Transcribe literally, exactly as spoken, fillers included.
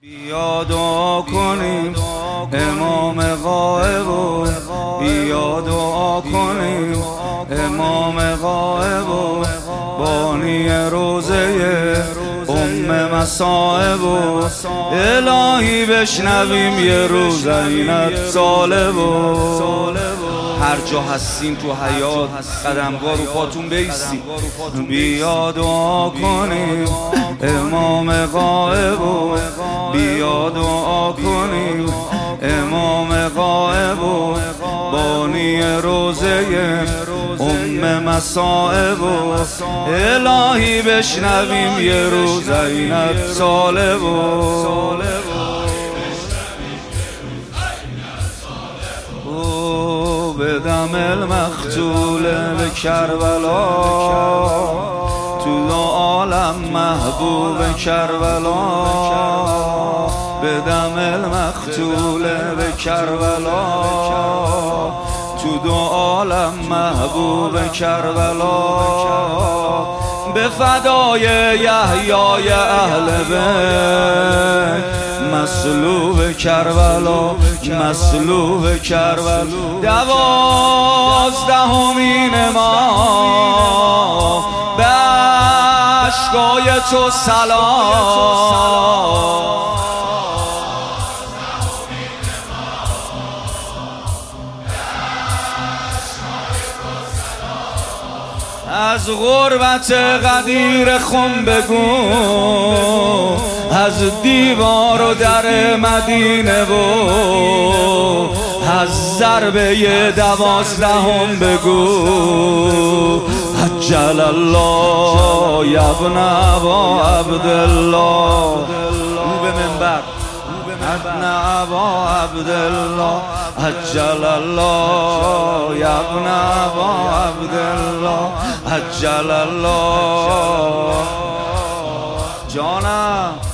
بیا دعا کنیم امام غائب و بیا دعا کنیم امام غائب و بانی روزه ام مصائب و الهی بشنویم یه روز اینت طالب و هر جا هستین تو حیات قدمگاه رو پاتون بیستی. بیا دعا کنیم امام غائب و بیا دعا کنیم امام غائب و بانی روزه ام مصائب و الهی بشنویم یه روز اینت طالب و به دم المقتول به کربلا تو دو عالم محبوب کربلا به دم المقتول به کربلا تو دو عالم محبوب کربلا به فدای یحیای اهل بیت مصلوب کربلا مصلوب کربلا دوازدهمین ما به اشکای تو سلام از غربت قدیر خم بگو از دیوار و در مدینه و از ضربه دوازدهم بگو عجل الله یا ابن ابا عبدالله به منبر ابن ابا عبدالله عجل الله یا ابن ابا عبدالله عجل الله جانم